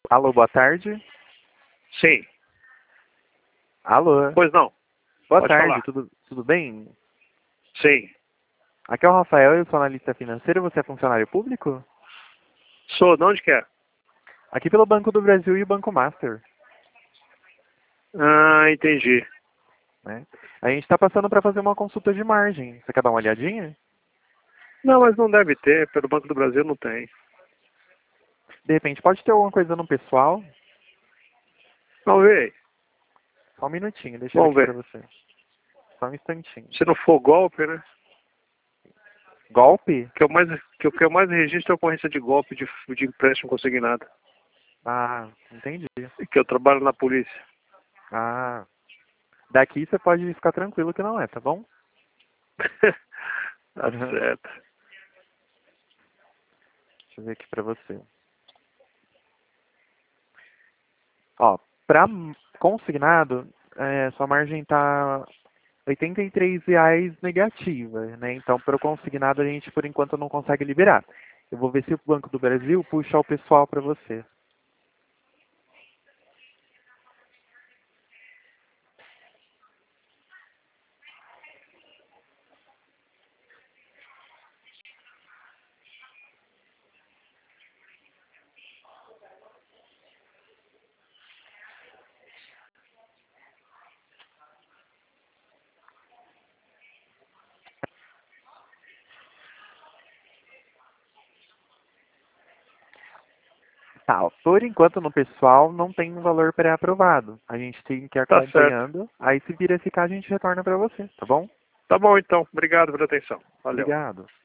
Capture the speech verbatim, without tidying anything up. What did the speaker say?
Alô, boa tarde. Sim. Alô. Pois não. Boa Pode tarde, falar. tudo, tudo bem? Sim. Aqui é o Rafael, eu sou analista financeiro, você é funcionário público? Sou, de onde que é? Aqui pelo Banco do Brasil e o Banco Master, Ah, entendi. né? A gente está passando para fazer uma consulta de margem. Você quer dar uma olhadinha? Não, mas não deve ter. Pelo Banco do Brasil não tem. De repente pode ter alguma coisa no pessoal? Vamos ver aí. Só um minutinho, deixa eu ver Vamos aqui para ver. você. Só um instantinho. Se não for golpe, né? Golpe? O que eu mais, que, o que eu mais registro é a ocorrência de golpe de, de empréstimo consignado. Ah, entendi. Que eu trabalho na polícia. Ah, daqui você pode ficar tranquilo que não é, tá bom? Tá certo. Deixa eu ver aqui para você. Ó, para consignado, é, sua margem tá oitenta e três reais negativa, né? Então, para o consignado, a gente, por enquanto, não consegue liberar. Eu vou ver se o Banco do Brasil puxa o pessoal para você. Tá, ó, por enquanto, no pessoal, não tem um valor pré-aprovado. A gente tem que ir Tá certo. acompanhando. Aí, se verificar, a gente retorna para você, tá bom? Tá bom, então. Obrigado pela atenção. Valeu. Obrigado.